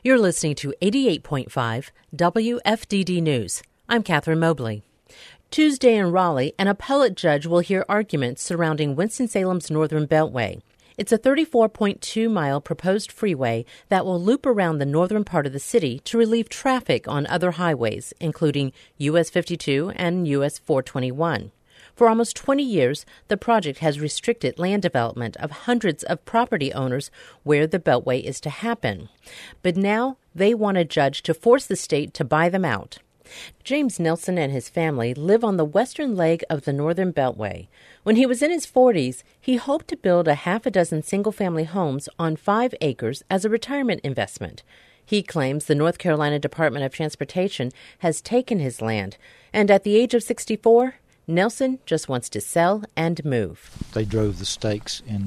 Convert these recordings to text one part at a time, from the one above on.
You're listening to 88.5 WFDD News. I'm Catherine Mobley. Tuesday in Raleigh, an appellate judge will hear arguments surrounding Winston-Salem's Northern Beltway. It's a 34.2-mile proposed freeway that will loop around the northern part of the city to relieve traffic on other highways, including US 52 and US 421. For almost 20 years, the project has restricted land development of hundreds of property owners where the Beltway is to happen. But now they want a judge to force the state to buy them out. James Nelson and his family live on the western leg of the Northern Beltway. When he was in his 40s, he hoped to build a half a dozen single-family homes on 5 acres as a retirement investment. He claims the North Carolina Department of Transportation has taken his land, and at the age of 64, Nelson just wants to sell and move. They drove the stakes in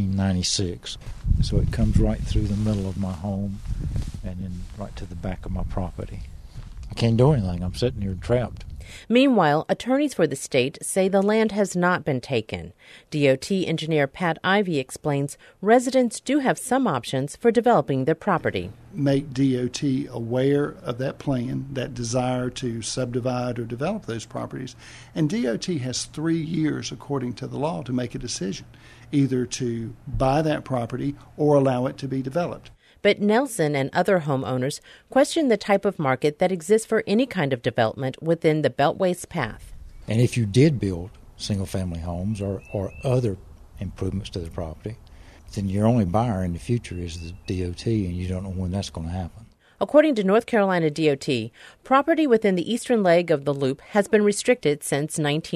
1996, so it comes right through the middle of my home and then right to the back of my property. I can't do anything. I'm sitting here trapped. Meanwhile, attorneys for the state say the land has not been taken. DOT engineer Pat Ivey explains residents do have some options for developing their property. Make DOT aware of that plan, that desire to subdivide or develop those properties. And DOT has 3 years, according to the law, to make a decision, either to buy that property or allow it to be developed. But Nelson and other homeowners question the type of market that exists for any kind of development within the Beltway's path. And if you did build single-family homes or other improvements to the property, then your only buyer in the future is the DOT, and you don't know when that's going to happen. According to North Carolina DOT, property within the eastern leg of the loop has been restricted since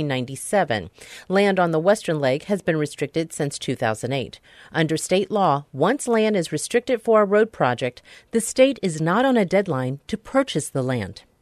1997. Land on the western leg has been restricted since 2008. Under state law, once land is restricted for a road project, the state is not on a deadline to purchase the land.